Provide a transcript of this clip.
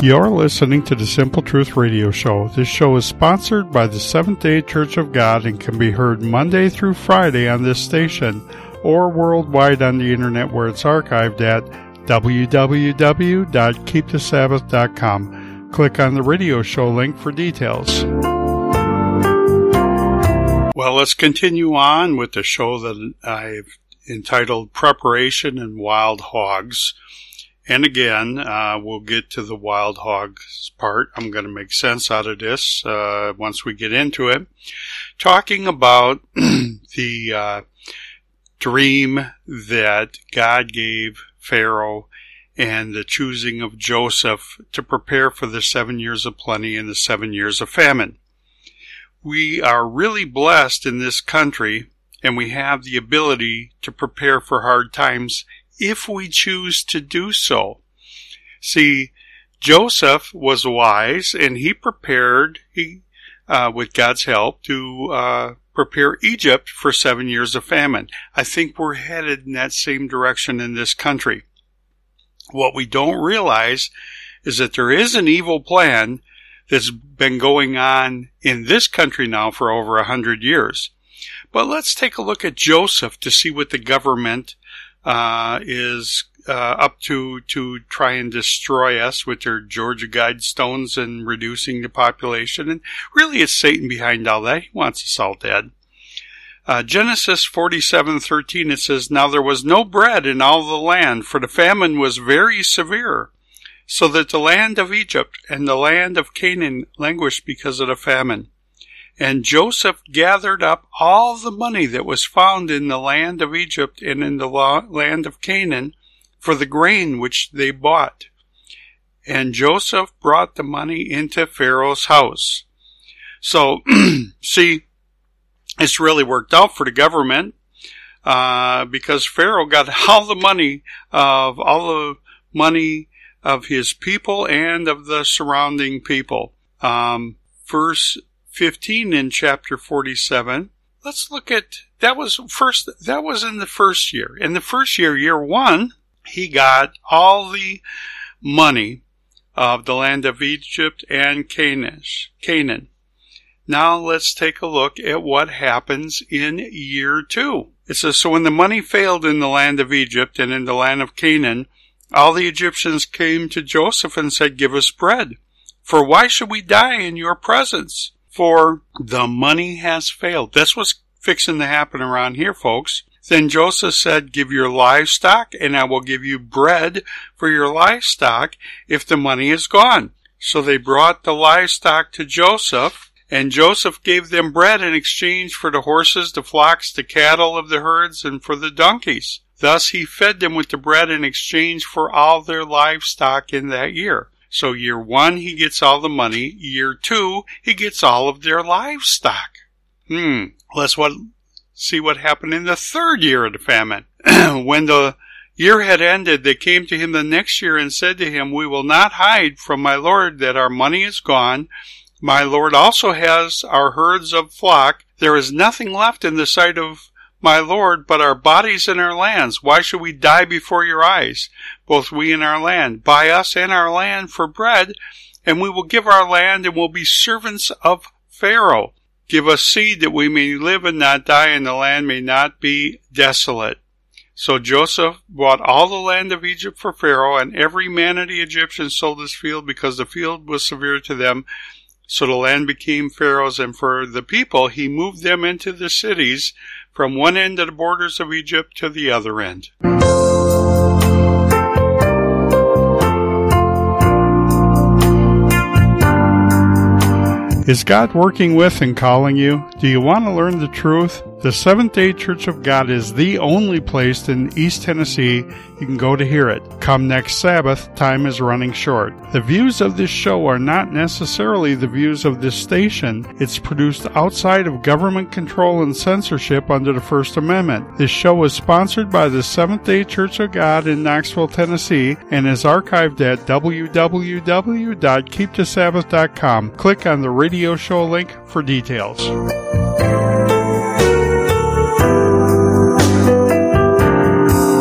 You're listening to the Simple Truth Radio Show. This show is sponsored by the Seventh-day Church of God and can be heard Monday through Friday on this station or worldwide on the internet where it's archived at www.keepthesabbath.com. Click on the radio show link for details. Well, let's continue on with the show that I've entitled Preparation and Wild Hogs. And again, we'll get to the wild hogs part. I'm going to make sense out of this once we get into it. Talking about the dream that God gave Pharaoh and the choosing of Joseph to prepare for the 7 years of plenty and the 7 years of famine. We are really blessed in this country, and we have the ability to prepare for hard times if we choose to do so. See, Joseph was wise, and he prepared, with God's help, to prepare Egypt for 7 years of famine. I think we're headed in that same direction in this country. What we don't realize is that there is an evil plan that's been going on in this country now for over 100 years. But let's take a look at Joseph to see what the government is up to try and destroy us with their Georgia Guidestones and reducing the population. And really it's Satan behind all that. He wants us all dead. Genesis 47:13, it says, "Now there was no bread in all the land, for the famine was very severe, so that the land of Egypt and the land of Canaan languished because of the famine. And Joseph gathered up all the money that was found in the land of Egypt and in the land of Canaan for the grain which they bought. And Joseph brought the money into Pharaoh's house." So, see, it's really worked out for the government because Pharaoh got all the money of his people and of the surrounding people. Verse 15 in chapter 47. Let's look at, that was in the first year. In the first year, year 1, he got all the money of the land of Egypt and Canaan. Now let's take a look at what happens in year 2. It says, "So when the money failed in the land of Egypt and in the land of Canaan, all the Egyptians came to Joseph and said, 'Give us bread, for why should we die in your presence? For the money has failed.'" That's what's fixing to happen around here, folks. "Then Joseph said, 'Give your livestock, and I will give you bread for your livestock if the money is gone.' So they brought the livestock to Joseph, and Joseph gave them bread in exchange for the horses, the flocks, the cattle of the herds, and for the donkeys. Thus he fed them with the bread in exchange for all their livestock in that year." So year 1, he gets all the money. Year 2, he gets all of their livestock. Let's see what happened in the third year of the famine. When the year had ended, they came to him the next year and said to him, "We will not hide from my lord that our money is gone. My lord also has our herds of flock. There is nothing left in the sight of my lord but our bodies and our lands. Why should we die before your eyes, both we and our land? Buy us and our land for bread, and we will give our land and will be servants of Pharaoh. Give us seed that we may live and not die, and the land may not be desolate." So Joseph bought all the land of Egypt for Pharaoh, and every man of the Egyptians sold his field because the field was severe to them. So the land became Pharaoh's, and for the people he moved them into the cities from one end of the borders of Egypt to the other end. Is God working with and calling you? Do you want to learn the truth? The Seventh-day Church of God is the only place in East Tennessee you can go to hear it. Come next Sabbath, time is running short. The views of this show are not necessarily the views of this station. It's produced outside of government control and censorship under the First Amendment. This show is sponsored by the Seventh-day Church of God in Knoxville, Tennessee, and is archived at www.keepthesabbath.com. Click on the radio show link for details.